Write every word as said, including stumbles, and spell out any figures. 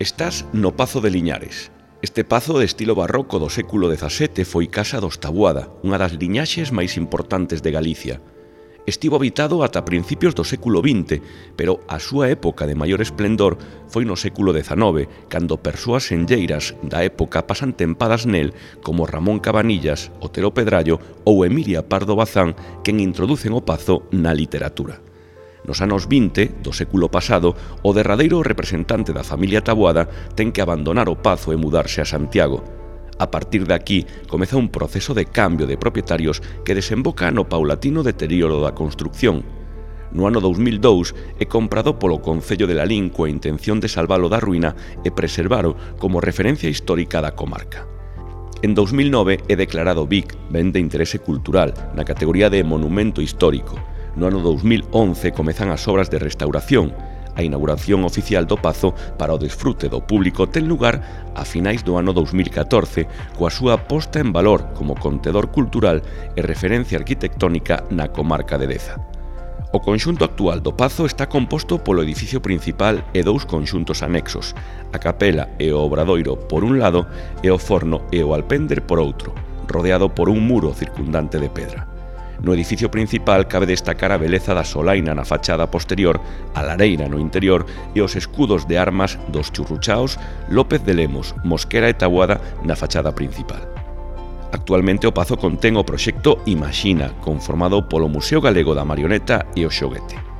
Estás no Pazo de Liñares. Este pazo de estilo barroco do século dezasete foi casa dos Taboada, unha das liñaxes máis importantes de Galicia. Estivo habitado ata principios do século vinte, pero a súa época de maior esplendor foi no século dezanove, cando persoas senlleiras da época pasan tempadas nel como Ramón Cabanillas, Otero Pedrallo ou Emilia Pardo Bazán, quen introducen o pazo na literatura. Nos anos vinte do século pasado, o derradeiro representante da familia Taboada ten que abandonar o pazo e mudarse a Santiago. A partir de aquí, comeza un proceso de cambio de propietarios que desemboca no paulatino deterioro da construcción. No ano dous mil dous é comprado polo Concello de Lalín coa intención de salvalo da ruína e preservalo como referencia histórica da comarca. En dous mil nove é declarado B I C, Ben de Interese Cultural, na categoría de Monumento Histórico. No ano dous mil once comezan as obras de restauración. A inauguración oficial do pazo para o desfrute do público ten lugar a finais do ano dous mil catorce, coa súa posta en valor como contedor cultural e referencia arquitectónica na comarca de Deza. O conxunto actual do pazo está composto polo edificio principal e dous conxuntos anexos, a capela e o obradoiro por un lado e o forno e o alpendre por outro, rodeado por un muro circundante de pedra. No edificio principal cabe destacar a beleza da solaina na fachada posterior, a lareira no interior e os escudos de armas dos Churruchaos, López de Lemos, Mosquera e Taboada na fachada principal. Actualmente o pazo contén o proxecto Imaxina, conformado polo Museo Galego da Marioneta e o Xoguete.